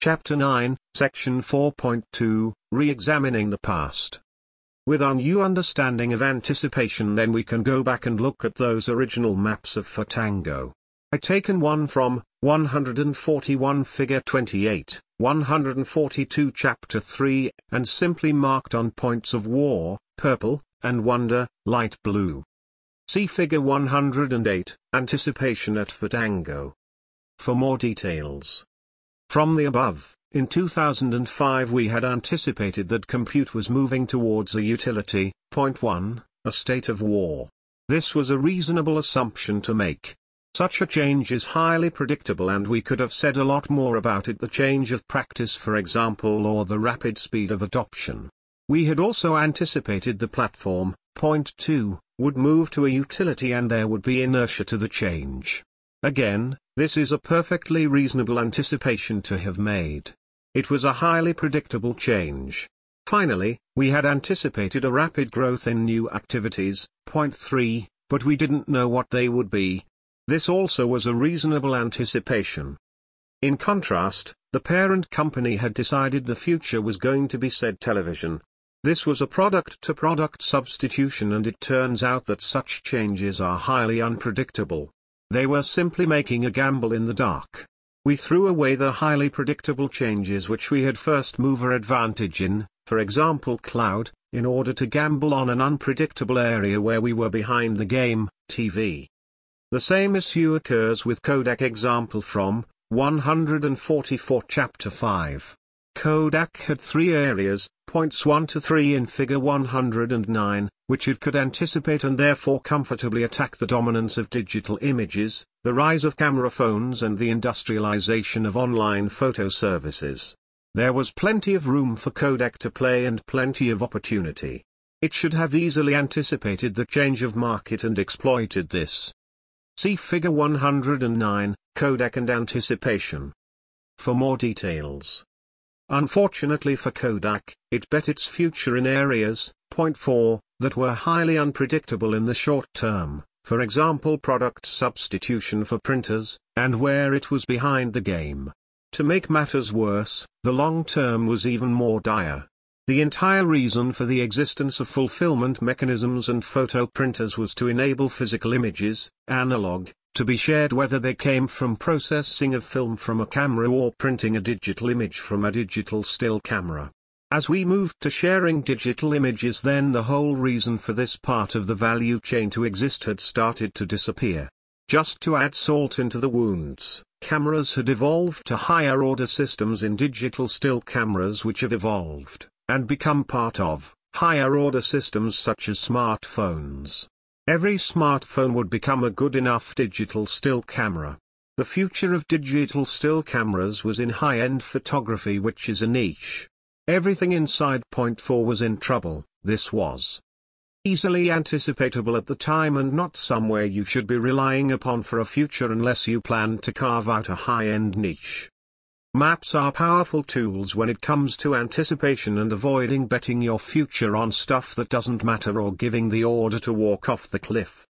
Chapter 9, Section 4.2, Re-examining the past. With our new understanding of anticipation, then we can go back and look at those original maps of Phatango. I taken one from 141 Figure 28, 142 Chapter 3, and simply marked on points of war, purple, and wonder, light blue. See Figure 108, Anticipation at Phatango, for more details. From the above, in 2005 we had anticipated that compute was moving towards a utility. Point 1, a state of war. This was a reasonable assumption to make. Such a change is highly predictable, and we could have said a lot more about it, the change of practice for example, or the rapid speed of adoption. We had also anticipated the platform, point 2, would move to a utility and there would be inertia to the change. Again, this is a perfectly reasonable anticipation to have made. It was a highly predictable change. Finally, we had anticipated a rapid growth in new activities, point 3, but we didn't know what they would be. This also was a reasonable anticipation. In contrast, the parent company had decided the future was going to be said television. This was a product-to-product substitution, and it turns out that such changes are highly unpredictable. They were simply making a gamble in the dark. We threw away the highly predictable changes which we had first mover advantage in, for example cloud, in order to gamble on an unpredictable area where we were behind the game, TV. The same issue occurs with Kodak example from 144 Chapter 5. Kodak had three areas, points 1 to 3 in Figure 109, which it could anticipate and therefore comfortably attack the dominance of digital images, the rise of camera phones and the industrialization of online photo services. There was plenty of room for Kodak to play and plenty of opportunity. It should have easily anticipated the change of market and exploited this. See Figure 109, Kodak and Anticipation, for more details. Unfortunately for Kodak, it bet its future in areas, point 4, that were highly unpredictable in the short term, for example product substitution for printers, and where it was behind the game. To make matters worse, the long term was even more dire. The entire reason for the existence of fulfillment mechanisms and photo printers was to enable physical images, analog, to be shared whether they came from processing of film from a camera or printing a digital image from a digital still camera. As we moved to sharing digital images, then the whole reason for this part of the value chain to exist had started to disappear. Just to add salt into the wounds, cameras had evolved to higher order systems in digital still cameras, which have evolved and become part of higher order systems such as smartphones. Every smartphone would become a good enough digital still camera. The future of digital still cameras was in high-end photography, which is a niche. Everything inside point 4 was in trouble. This was easily anticipatable at the time and not somewhere you should be relying upon for a future unless you plan to carve out a high-end niche. Maps are powerful tools when it comes to anticipation and avoiding betting your future on stuff that doesn't matter or giving the order to walk off the cliff.